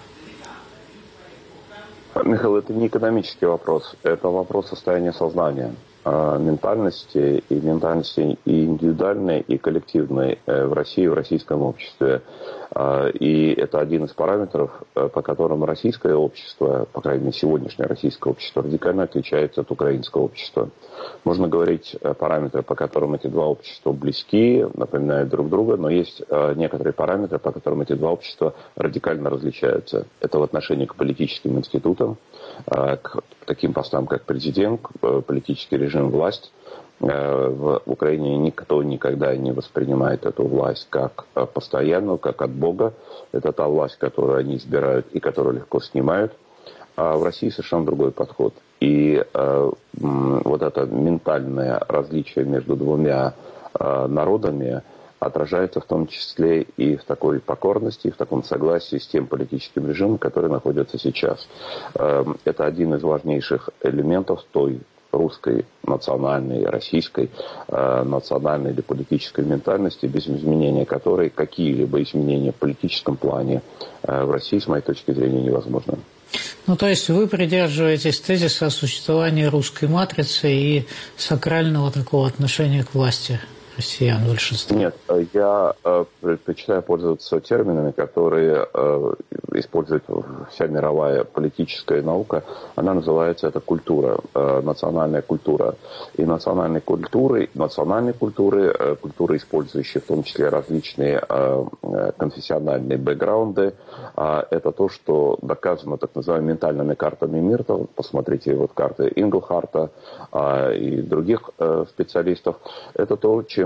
Михаил, это не экономический вопрос, это вопрос состояния сознания, ментальности, и ментальности и индивидуальной, и коллективной в России, в российском обществе. И это один из параметров, по которым российское общество, по крайней мере сегодняшнее российское общество, радикально отличается от украинского общества. Можно говорить параметры, по которым эти два общества близки, напоминают друг друга, но есть некоторые параметры, по которым эти два общества радикально различаются. Это в отношении к политическим институтам, к таким постам, как президент, политический режим, власть. В Украине никто никогда не воспринимает эту власть как постоянную, как от Бога. Это та власть, которую они избирают и которую легко снимают. А в России совершенно другой подход. И э, вот это ментальное различие между двумя э, народами отражается в том числе и в такой покорности, и в таком согласии с тем политическим режимом, который находится сейчас. Э, это один из важнейших элементов той русской, национальной, российской, э, национальной или политической ментальности, без изменения которой какие-либо изменения в политическом плане э, в России, с моей точки зрения, невозможны. Ну, то есть вы придерживаетесь тезиса о существовании русской матрицы и сакрального такого отношения к власти россиян в большинстве? Нет, я э, предпочитаю пользоваться терминами, которые э, использует вся мировая политическая наука. Она называется это культура, э, национальная культура. И национальной культуры, национальной культуры, э, культуры, использующие в том числе различные э, конфессиональные бэкграунды, э, это то, что доказано так называемыми ментальными картами Мирта. Посмотрите вот карты Инглхарта э, и других э, специалистов. Это то, чем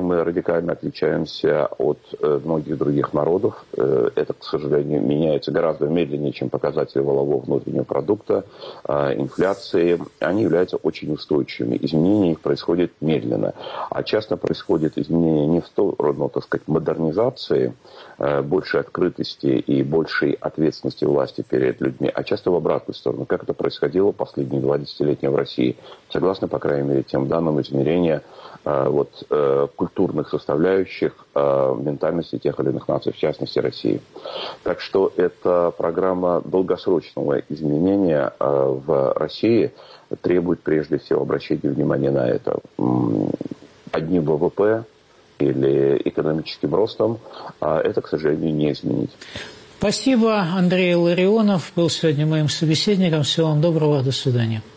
чем мы радикально отличаемся от многих других народов. Это, к сожалению, меняется гораздо медленнее, чем показатели валового внутреннего продукта, инфляции. Они являются очень устойчивыми. Изменения их происходят медленно. А часто происходят изменения не в сторону, так сказать, модернизации, большей открытости и большей ответственности власти перед людьми, а часто в обратную сторону, как это происходило последние два десятилетия в России, согласно, по крайней мере, тем данным измерения э, вот, э, культурных составляющих э, ментальности тех или иных наций, в частности России. Так что это программа долгосрочного изменения э, в России требует прежде всего обращения внимания на это. Одним ВВП или экономическим ростом это, к сожалению, не изменить. Спасибо. Андрей Илларионов был сегодня моим собеседником. Всего вам доброго. До свидания.